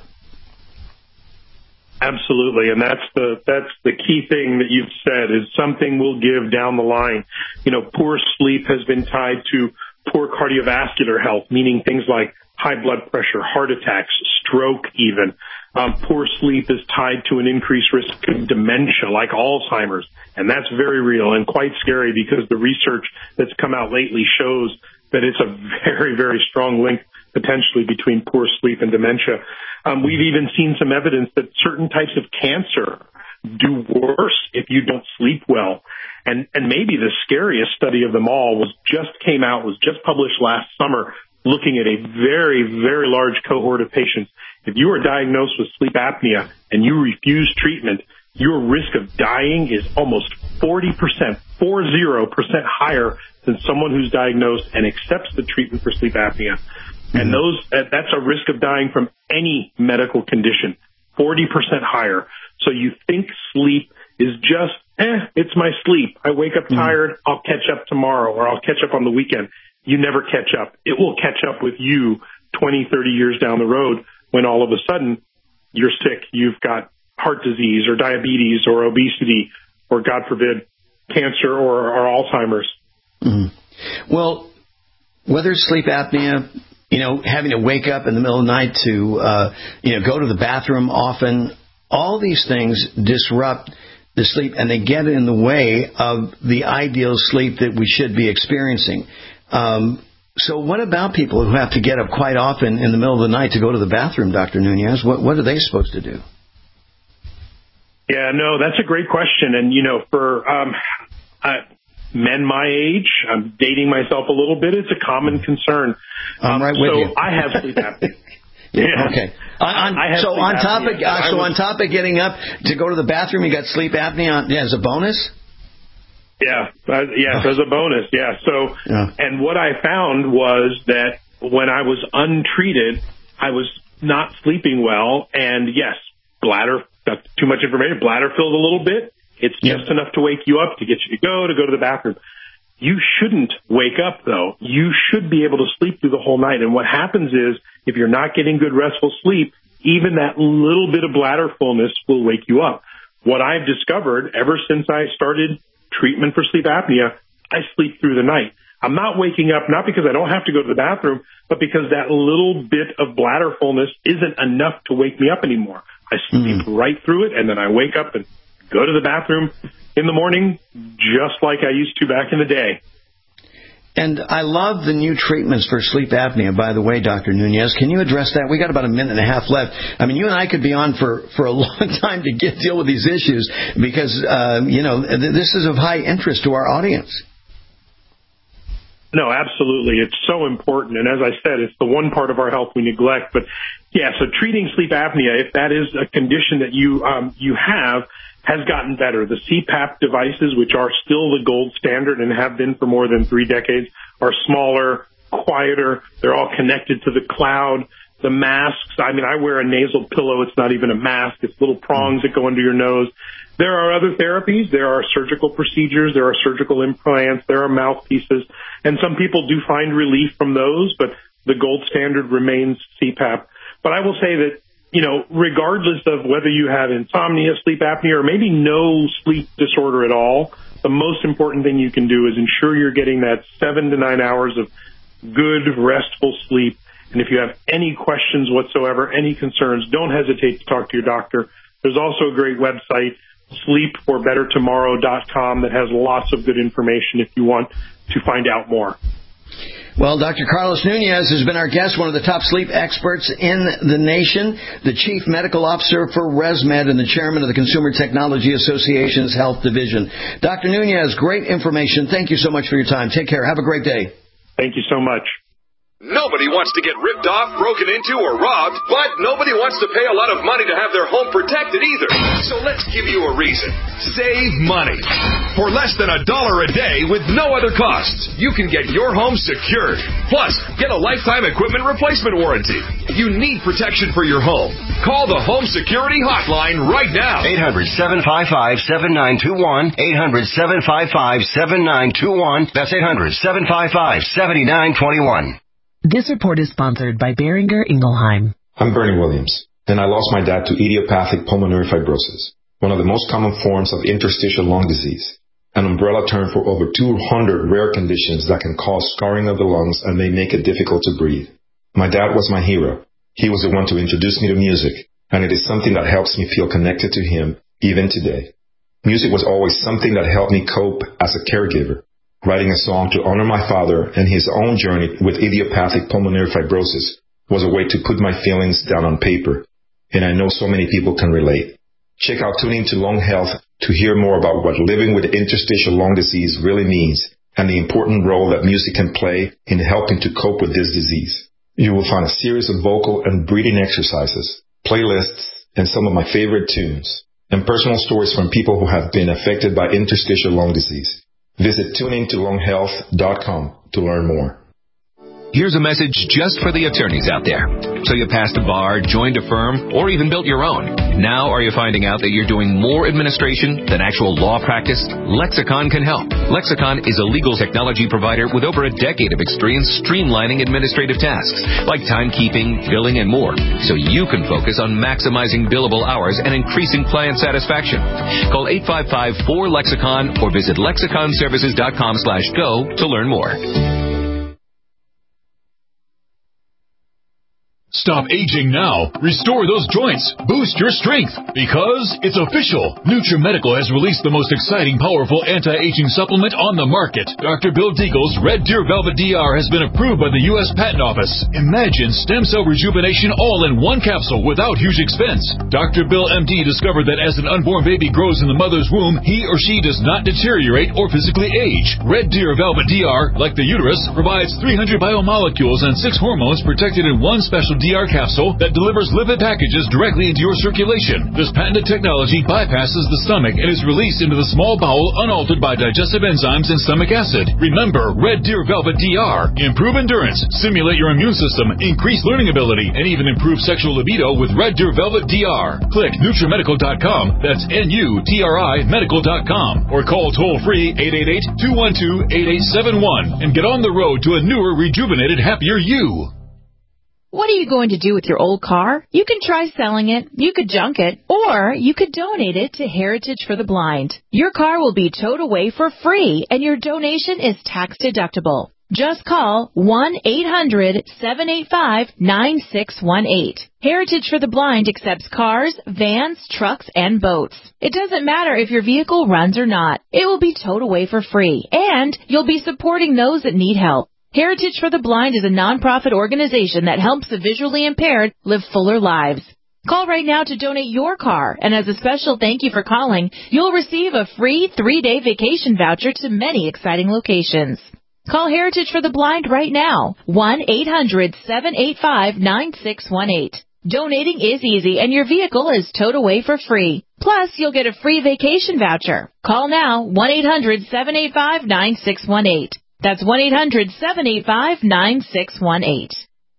Absolutely, and that's the that's the key thing that you've said, is something will give down the line. You know, poor sleep has been tied to poor cardiovascular health, meaning things like high blood pressure, heart attacks, stroke even. Um, poor sleep is tied to an increased risk of dementia, like Alzheimer's, and that's very real and quite scary because the research that's come out lately shows that it's a very, very strong link potentially between poor sleep and dementia. Um, we've even seen some evidence that certain types of cancer do worse if you don't sleep well. And, and maybe the scariest study of them all was just came out, was just published last summer, looking at a very, very large cohort of patients. If you are diagnosed with sleep apnea and you refuse treatment, your risk of dying is almost forty percent, forty percent higher than someone who's diagnosed and accepts the treatment for sleep apnea. And those, that's a risk of dying from any medical condition, forty percent higher. So you think sleep is just, eh, it's my sleep. I wake up tired, I'll catch up tomorrow, or I'll catch up on the weekend. You never catch up. It will catch up with you twenty, thirty years down the road when all of a sudden you're sick. You've got heart disease or diabetes or obesity or, God forbid, cancer or, or Alzheimer's. Mm-hmm. Well, whether it's sleep apnea, you know, having to wake up in the middle of the night to, uh, you know, go to the bathroom often, all these things disrupt the sleep, and they get in the way of the ideal sleep that we should be experiencing. Um, so what about people who have to get up quite often in the middle of the night to go to the bathroom, Doctor Nunez? What, what are they supposed to do? Yeah, no, that's a great question. And, you know, for um, uh, men my age, I'm dating myself a little bit, it's a common concern. I'm right um, with so you. I have sleep apnea. Yeah. Okay. On, I have so on top apnea. of uh, so was, on top of getting up to go to the bathroom, you got sleep apnea on, yeah, as a bonus. Yeah, uh, yeah, as a bonus. Yeah. So, yeah. And what I found was that when I was untreated, I was not sleeping well, and yes, bladder. That's too much information. Bladder filled a little bit. It's yep. just enough to wake you up to get you to go to go to the bathroom. You shouldn't wake up, though. You should be able to sleep through the whole night. And what happens is, if you're not getting good restful sleep, even that little bit of bladder fullness will wake you up. What I've discovered ever since I started treatment for sleep apnea, I sleep through the night. I'm not waking up, not because I don't have to go to the bathroom, but because that little bit of bladder fullness isn't enough to wake me up anymore. I sleep mm. right through it, and then I wake up and go to the bathroom in the morning, just like I used to back in the day. And I love the new treatments for sleep apnea, by the way, Doctor Nunez. Can you address that? We got about a minute and a half left. I mean, you and I could be on for, for a long time to get deal with these issues because, uh, you know, th- this is of high interest to our audience. No, absolutely. It's so important. And as I said, it's the one part of our health we neglect. But, yeah, so treating sleep apnea, if that is a condition that you um, you have, has gotten better. The C PAP devices, which are still the gold standard and have been for more than three decades, are smaller, quieter. They're all connected to the cloud. The masks, I mean, I wear a nasal pillow. It's not even a mask. It's little prongs that go under your nose. There are other therapies. There are surgical procedures. There are surgical implants. There are mouthpieces. And some people do find relief from those, but the gold standard remains C PAP. But I will say that, you know, regardless of whether you have insomnia, sleep apnea, or maybe no sleep disorder at all, the most important thing you can do is ensure you're getting that seven to nine hours of good, restful sleep. And if you have any questions whatsoever, any concerns, don't hesitate to talk to your doctor. There's also a great website, sleep for better tomorrow dot com, that has lots of good information if you want to find out more. Well, Doctor Carlos Nunez has been our guest, one of the top sleep experts in the nation, the Chief Medical Officer for ResMed and the Chairman of the Consumer Technology Association's Health Division. Doctor Nunez, great information. Thank you so much for your time. Take care. Have a great day. Thank you so much. Nobody wants to get ripped off, broken into, or robbed, but nobody wants to pay a lot of money to have their home protected either. So let's give you a reason. Save money. For less than a dollar a day with no other costs, you can get your home secured. Plus, get a lifetime equipment replacement warranty. You need protection for your home. Call the Home Security Hotline right now. eight hundred, seven five five, seven nine two one. eight hundred, seven five five, seven nine two one. That's eight hundred, seven five five, seven nine two one. This report is sponsored by Boehringer Ingelheim. I'm Bernie Williams, and I lost my dad to idiopathic pulmonary fibrosis, one of the most common forms of interstitial lung disease, an umbrella term for over two hundred rare conditions that can cause scarring of the lungs and may make it difficult to breathe. My dad was my hero. He was the one to introduce me to music, and it is something that helps me feel connected to him even today. Music was always something that helped me cope as a caregiver. Writing a song to honor my father and his own journey with idiopathic pulmonary fibrosis was a way to put my feelings down on paper, and I know so many people can relate. Check out Tune In to Lung Health to hear more about what living with interstitial lung disease really means and the important role that music can play in helping to cope with this disease. You will find a series of vocal and breathing exercises, playlists, and some of my favorite tunes, and personal stories from people who have been affected by interstitial lung disease. Visit tune in to lung health dot com to learn more. Here's a message just for the attorneys out there. So you passed a bar, joined a firm, or even built your own. Now are you finding out that you're doing more administration than actual law practice? Lexicon can help. Lexicon is a legal technology provider with over a decade of experience streamlining administrative tasks like timekeeping, billing, and more, so you can focus on maximizing billable hours and increasing client satisfaction. Call eight five five, four, Lexicon or visit lexicon services dot com slash go to learn more. Stop aging now. Restore those joints. Boost your strength. Because it's official. NutriMedical has released the most exciting, powerful anti-aging supplement on the market. Doctor Bill Deagle's Red Deer Velvet D R has been approved by the U S Patent Office. Imagine stem cell rejuvenation all in one capsule without huge expense. Doctor Bill M D discovered that as an unborn baby grows in the mother's womb, he or she does not deteriorate or physically age. Red Deer Velvet D R, like the uterus, provides three hundred biomolecules and six hormones protected in one special D R capsule that delivers lipid packages directly into your circulation. This patented technology bypasses the stomach and is released into the small bowel unaltered by digestive enzymes and stomach acid. Remember, Red Deer Velvet D R. Improve endurance, stimulate your immune system, increase learning ability, and even improve sexual libido with Red Deer Velvet D R. Click NutriMedical dot com, that's N U T R I medical dot com, or call toll-free eight eight eight, two one two, eight eight seven one and get on the road to a newer, rejuvenated, happier you. What are you going to do with your old car? You can try selling it, you could junk it, or you could donate it to Heritage for the Blind. Your car will be towed away for free, and your donation is tax deductible. Just call one eight hundred, seven eight five, nine six one eight. Heritage for the Blind accepts cars, vans, trucks, and boats. It doesn't matter if your vehicle runs or not. It will be towed away for free, and you'll be supporting those that need help. Heritage for the Blind is a nonprofit organization that helps the visually impaired live fuller lives. Call right now to donate your car, and as a special thank you for calling, you'll receive a free three-day vacation voucher to many exciting locations. Call Heritage for the Blind right now, one eight hundred, seven eight five, nine six one eight. Donating is easy, and your vehicle is towed away for free. Plus, you'll get a free vacation voucher. Call now, one eight hundred, seven eight five, nine six one eight. That's one eight hundred, seven eight five, nine six one eight.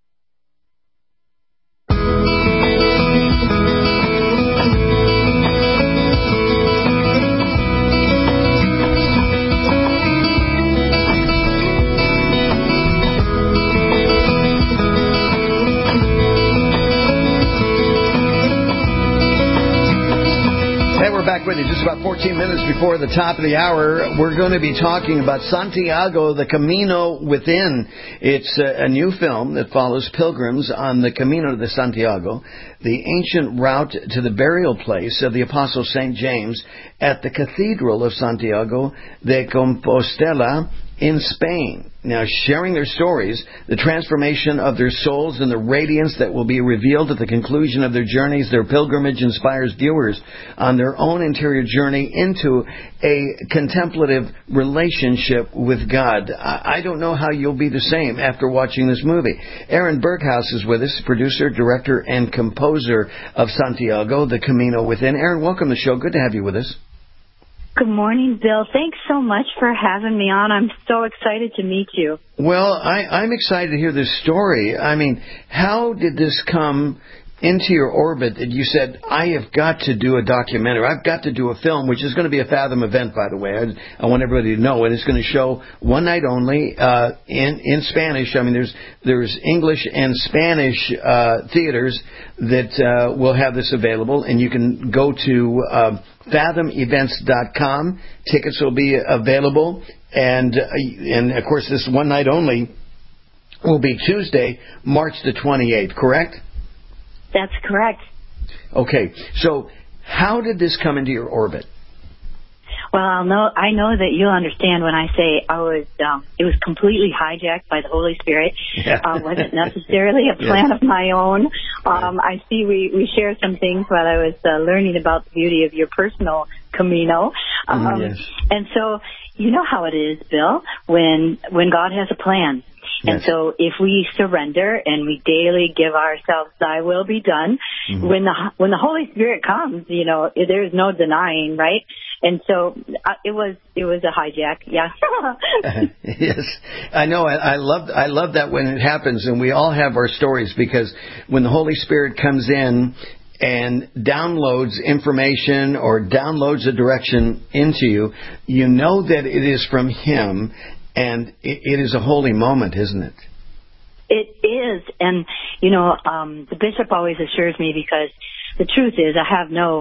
Back with you just about fourteen minutes before the top of the hour. We're going to be talking about Santiago, the Camino Within. It's a, a new film that follows pilgrims on the Camino de Santiago, the ancient route to the burial place of the Apostle Saint James at the Cathedral of Santiago de Compostela in Spain. Now, sharing their stories, the transformation of their souls, and the radiance that will be revealed at the conclusion of their journeys, their pilgrimage inspires viewers on their own interior journey into a contemplative relationship with God. I don't know how you'll be the same after watching this movie. Aaron Berghaus is with us, producer, director, and composer of Santiago, the Camino Within. Aaron, welcome to the show. Good to have you with us. Good morning, Bill. Thanks so much for having me on. I'm so excited to meet you. Well, I, I'm excited to hear this story. I mean, how did this come into your orbit that you said, I have got to do a documentary, I've got to do a film, which is going to be a Fathom event, by the way. I, I want everybody to know it. It's going to show one night only uh, in in Spanish. I mean, there's there's English and Spanish uh, theaters that uh, will have this available, and you can go to uh, fathom events dot com. Tickets will be available, and uh, and of course, this one night only will be Tuesday, March the twenty-eighth, correct? That's correct. Okay, so how did this come into your orbit? Well, I'll know, I know that you'll understand when I say I was. Um, it was completely hijacked by the Holy Spirit. Yeah. Uh, wasn't necessarily a plan yes. of my own. Um, I see we, we share some things while I was uh, learning about the beauty of your personal Camino. Um, mm, yes. And so, you know how it is, Bill, when when God has a plan. And yes. so if we surrender and we daily give ourselves, thy will be done, mm-hmm. when the when the Holy Spirit comes, you know, there's no denying, right? and so uh, it was it was a hijack. Yeah. Yes, I know. I, I love I love that when it happens, and we all have our stories, because when the Holy Spirit comes in and downloads information or downloads a direction into you, you know that it is from Him, and it, it is a holy moment, isn't it? It is, and you know, um, the bishop always assures me, because the truth is, I have no,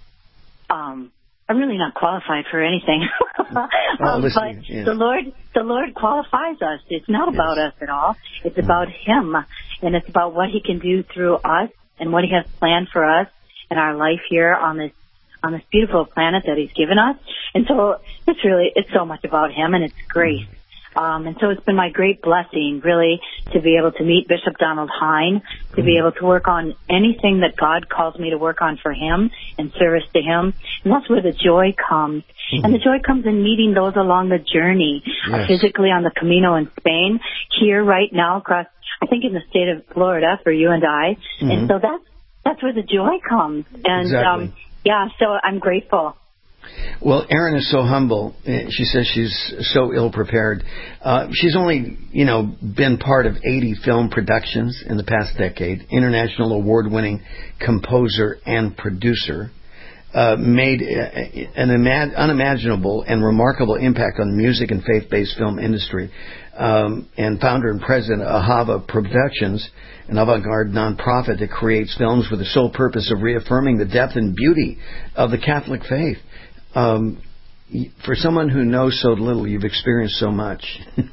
um, I'm really not qualified for anything. um, listen, but yeah. the Lord, the Lord qualifies us. It's not yes. about us at all. It's mm-hmm. about Him, and it's about what He can do through us and what He has planned for us in our life here on this on this beautiful planet that He's given us. And so it's really, it's so much about Him, and it's grace. Mm-hmm. Um, and so it's been my great blessing, really, to be able to meet Bishop Donald Hine, to be able to work on anything that God calls me to work on for Him and service to Him. And that's where the joy comes. Mm-hmm. And the joy comes in meeting those along the journey, yes. uh, physically on the Camino in Spain, here right now across, I think in the state of Florida for you and I. Mm-hmm. And so that's, that's where the joy comes. And, exactly. um, yeah, so I'm grateful. Well, Erin is so humble. She says she's so ill-prepared. Uh, she's only, you know, been part of eighty film productions in the past decade, international award-winning composer and producer, uh, made an ima- unimaginable and remarkable impact on the music and faith-based film industry, um, and founder and president of Ahava Productions, an avant-garde nonprofit that creates films with the sole purpose of reaffirming the depth and beauty of the Catholic faith. Um, for someone who knows so little, you've experienced so much. You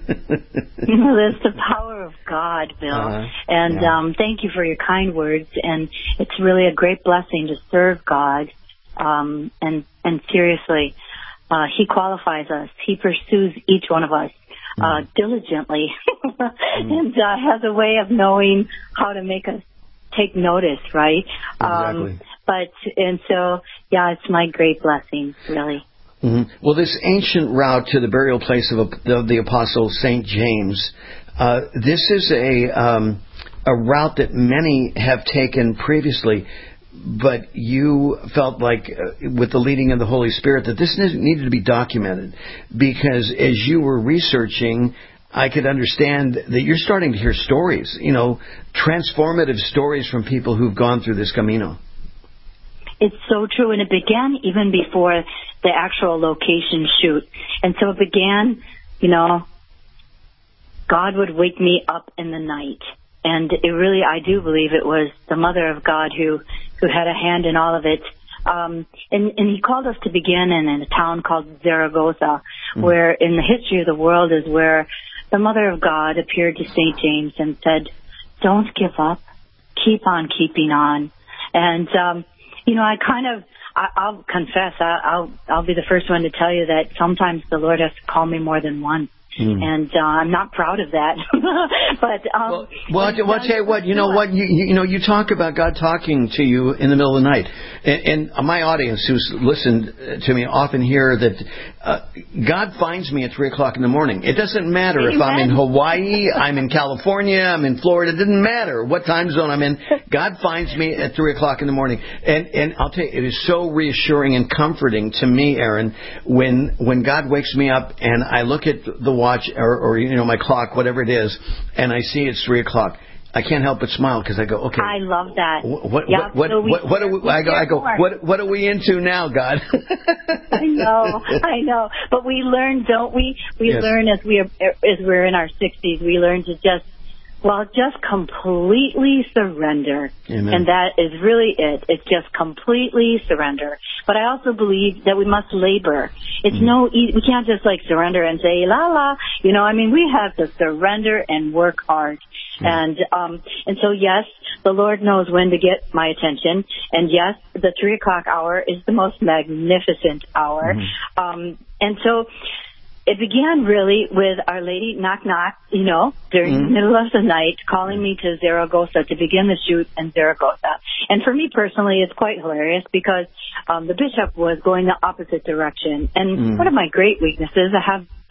know, that's the power of God, Bill. Uh, and yeah. um, thank you for your kind words. And it's really a great blessing to serve God. Um, and and seriously, uh, He qualifies us. He pursues each one of us uh, mm. diligently, mm. and uh, has a way of knowing how to make us take notice, right? Exactly. Um, but, and so, yeah, it's my great blessing, really. Mm-hmm. Well, this ancient route to the burial place of, of the Apostle Saint James, uh, this is a um, a route that many have taken previously, but you felt like, uh, with the leading of the Holy Spirit, that this needed to be documented, because as you were researching, I could understand that you're starting to hear stories, you know, transformative stories from people who've gone through this Camino. It's so true, and it began even before the actual location shoot. And so it began, you know, God would wake me up in the night. And it really, I do believe it was the Mother of God who, who had a hand in all of it. Um, and, and He called us to begin in, in a town called Zaragoza, mm. where in the history of the world is where the Mother of God appeared to Saint James and said, don't give up, keep on keeping on. And, um, you know, I kind of, I, I'll confess, I, I'll, I'll be the first one to tell you that sometimes the Lord has to call me more than once. Mm. And uh, I'm not proud of that. but um, well, well, I'll, well, I'll tell you what. You know what? You, you know, you talk about God talking to you in the middle of the night, and, and my audience who's listened to me often hear that uh, God finds me at three o'clock in the morning. It doesn't matter Amen. If I'm in Hawaii, I'm in California, I'm in Florida. It doesn't matter what time zone I'm in. God finds me at three o'clock in the morning, and and I'll tell you, it is so reassuring and comforting to me, Erin, when when God wakes me up and I look at the watch or, or you know my clock, whatever it is, and I see it's three o'clock. I can't help but smile because I go, okay. I love that. What yeah, what what, so we, what, what are we? I go, I go. What what are we into now, God? I know, I know. But we learn, don't we? We yes. learn as we are, as we're in our sixties. We learn to just. Well, just completely surrender. Amen. And that is really it. It's just completely surrender. But I also believe that we must labor. It's mm-hmm. no, we can't just like surrender and say, la la. You know, I mean, we have to surrender and work hard. Mm-hmm. And, um, and so yes, the Lord knows when to get my attention. And yes, the three o'clock hour is the most magnificent hour. Mm-hmm. Um, and so, it began really with Our Lady knock knock, you know, during mm-hmm. the middle of the night, calling me to Zaragoza to begin the shoot in Zaragoza. And for me personally, it's quite hilarious because um, the bishop was going the opposite direction. And mm-hmm. one of my great weaknesses, I have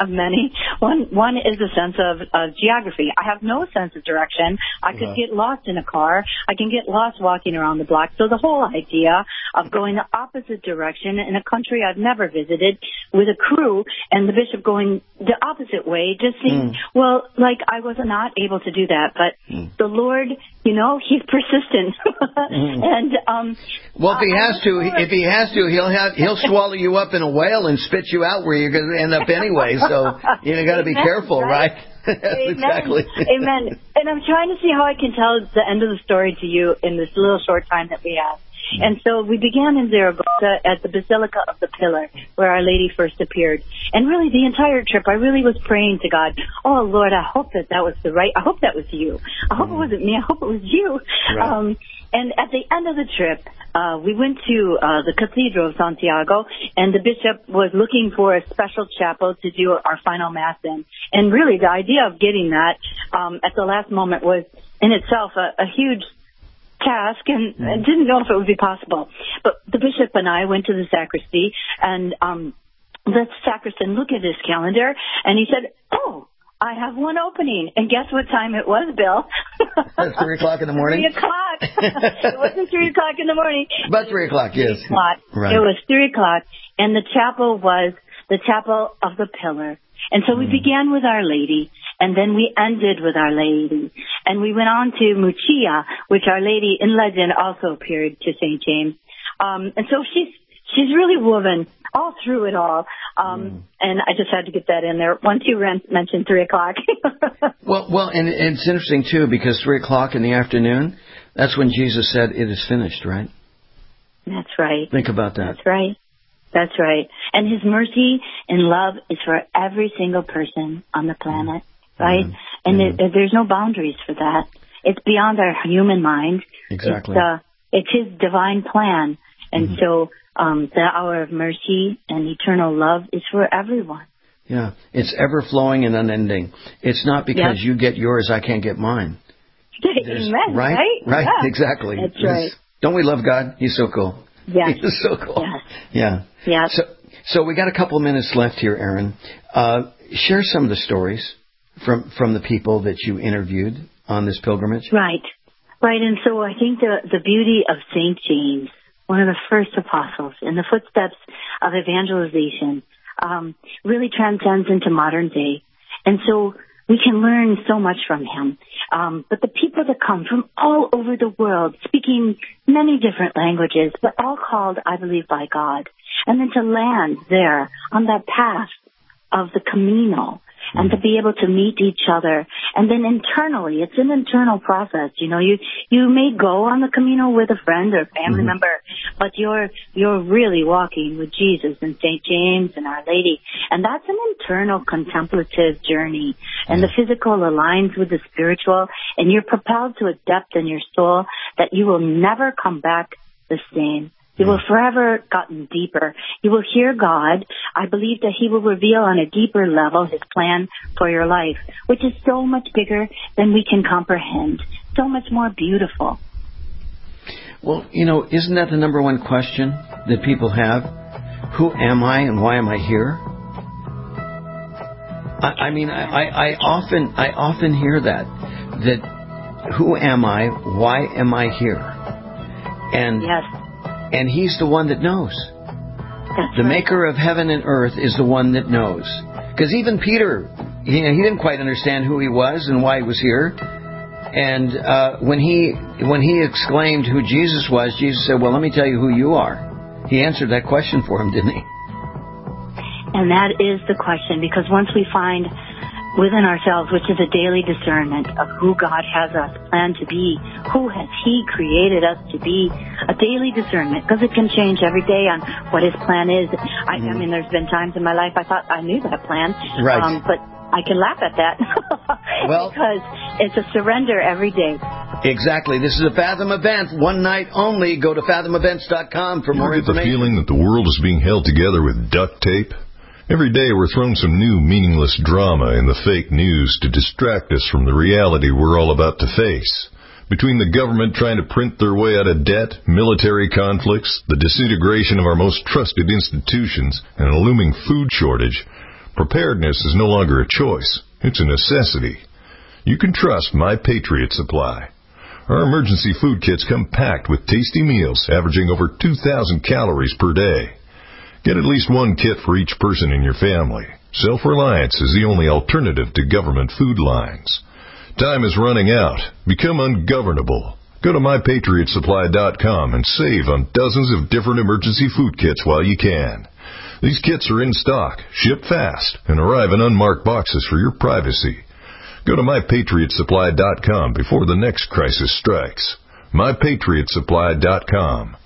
of many. One one is a sense of uh, geography. I have no sense of direction. I could Uh-huh. get lost in a car. I can get lost walking around the block. So the whole idea of going the opposite direction in a country I've never visited with a crew and the bishop going the opposite way just seemed, Mm. well, like I was not able to do that. But Mm. the Lord, you know, he's persistent. Mm. And, um, Well, if he I- has to, if he has to, he'll have he'll swallow you up in a whale and spit you out where you're going to end up anyway. So you got to be Amen, careful, right? right? Amen. Exactly. Amen. And I'm trying to see how I can tell the end of the story to you in this little short time that we have. And so we began in Zaragoza at the Basilica of the Pillar, where Our Lady first appeared. And really, the entire trip, I really was praying to God, oh, Lord, I hope that that was the right, I hope that was you. I hope it wasn't me. I hope it was you. Right. Um, and at the end of the trip, uh, we went to uh, the Cathedral of Santiago, and the bishop was looking for a special chapel to do our final Mass in. And really, the idea of getting that um, at the last moment was in itself a, a huge task, and I didn't know if it would be possible. But the bishop and I went to the sacristy, and um, the sacristan looked at his calendar, and he said, oh, I have one opening. And guess what time it was, Bill? That's three o'clock in the morning? Three o'clock. It wasn't three o'clock in the morning. About three o'clock, yes. Three o'clock. Right. It was three o'clock, and the chapel was the Chapel of the Pillar. And so we began with Our Lady, and then we ended with Our Lady. And we went on to Muccia, which Our Lady in legend also appeared to Saint James. Um, and so she's she's really woven all through it all. Um, mm. And I just had to get that in there once you mentioned three o'clock. well, well, and it's interesting, too, because three o'clock in the afternoon, that's when Jesus said, it is finished, right? That's right. Think about that. That's right. That's right. And his mercy and love is for every single person on the planet, right? Mm-hmm. And mm-hmm. It, there's no boundaries for that. It's beyond our human mind. Exactly. It's, uh, it's his divine plan. And mm-hmm. so um, the hour of mercy and eternal love is for everyone. Yeah. It's ever-flowing and unending. It's not because yeah. you get yours, I can't get mine. Amen, right? Right, right. Yeah. Exactly. That's it's, right. Don't we love God? He's so cool. Yeah. He's so cool. Yes. Yeah. Yeah. So, so we got a couple of minutes left here, Erin. Uh, share some of the stories from from the people that you interviewed on this pilgrimage. Right. Right. And so I think the the beauty of Saint James, one of the first apostles in the footsteps of evangelization, um, really transcends into modern day. And so we can learn so much from him. Um, but the people that come from all over the world, speaking many different languages, but all called, I believe, by God. And then to land there on that path of the Camino and to be able to meet each other. And then internally, it's an internal process. You know, you, you may go on the Camino with a friend or family mm-hmm. member, but you're, you're really walking with Jesus and Saint James and Our Lady. And that's an internal contemplative journey. And the physical aligns with the spiritual, and you're propelled to a depth in your soul that you will never come back the same. You will forever gotten deeper. You will hear God. I believe that he will reveal on a deeper level his plan for your life, which is so much bigger than we can comprehend, so much more beautiful. Well, you know, isn't that the number one question that people have? Who am I and why am I here? I, I mean, I, I, I often I often hear that, that who am I, why am I here? And yes. And he's the one that knows. That's the right. maker of heaven and earth is the one that knows. Because even Peter, he, he didn't quite understand who he was and why he was here. And uh, when he when he exclaimed who Jesus was, Jesus said, well, let me tell you who you are. He answered that question for him, didn't he? And that is the question, because once we find within ourselves, which is a daily discernment of who God has us planned to be, who has he created us to be, a daily discernment, because it can change every day on what his plan is. I, mm. I mean, there's been times in my life I thought I knew that plan, right. um, but I can laugh at that well, because it's a surrender every day. Exactly. This is a Fathom event, one night only. Go to fathom events dot com for you more get information. The feeling that the world is being held together with duct tape? Every day we're thrown some new meaningless drama in the fake news to distract us from the reality we're all about to face. Between the government trying to print their way out of debt, military conflicts, the disintegration of our most trusted institutions, and a looming food shortage, Preparedness is no longer a choice. It's a necessity. You can trust My Patriot Supply. Our emergency food kits come packed with tasty meals averaging over two thousand calories per day. Get at least one kit for each person in your family. Self-reliance is the only alternative to government food lines. Time is running out. Become ungovernable. Go to my patriot supply dot com and save on dozens of different emergency food kits while you can. These kits are in stock, ship fast, and arrive in unmarked boxes for your privacy. Go to my patriot supply dot com before the next crisis strikes. my patriot supply dot com.